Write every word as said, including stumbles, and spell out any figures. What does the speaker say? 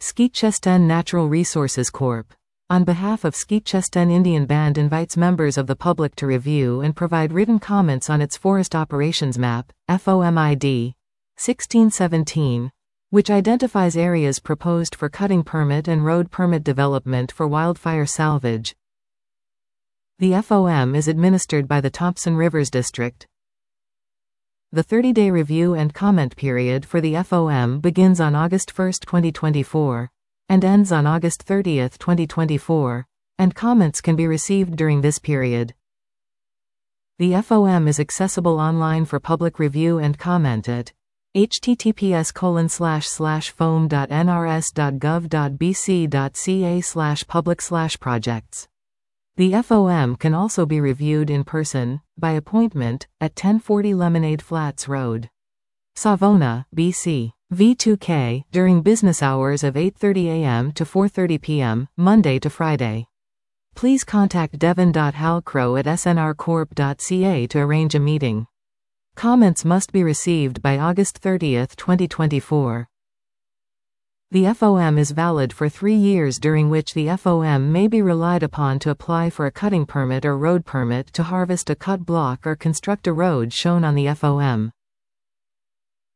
Skeetchestn Natural Resources Corporation, on behalf of Skeetchestn Indian Band, invites members of the public to review and provide written comments on its Forest Operations Map, FOMID, sixteen seventeen, which identifies areas proposed for cutting permit and road permit development for wildfire salvage. The F O M is administered by the Thompson Rivers District. The thirty-day review and comment period for the F O M begins on August first, twenty twenty-four, and ends on August thirtieth, twenty twenty-four, and comments can be received during this period. The F O M is accessible online for public review and comment at h t t p s colon slash slash f o m dot n r s dot gov dot b c dot c a slash public slash projects. The F O M can also be reviewed in person, by appointment, at ten forty Lemonade Flats Road, Savona, B C, V two K, during business hours of eight thirty a m to four thirty p m, Monday to Friday. Please contact devon dot halcrow at s n r corp dot c a to arrange a meeting. Comments must be received by August thirtieth, twenty twenty-four. The F O M is valid for three years, during which the F O M may be relied upon to apply for a cutting permit or road permit to harvest a cut block or construct a road shown on the F O M.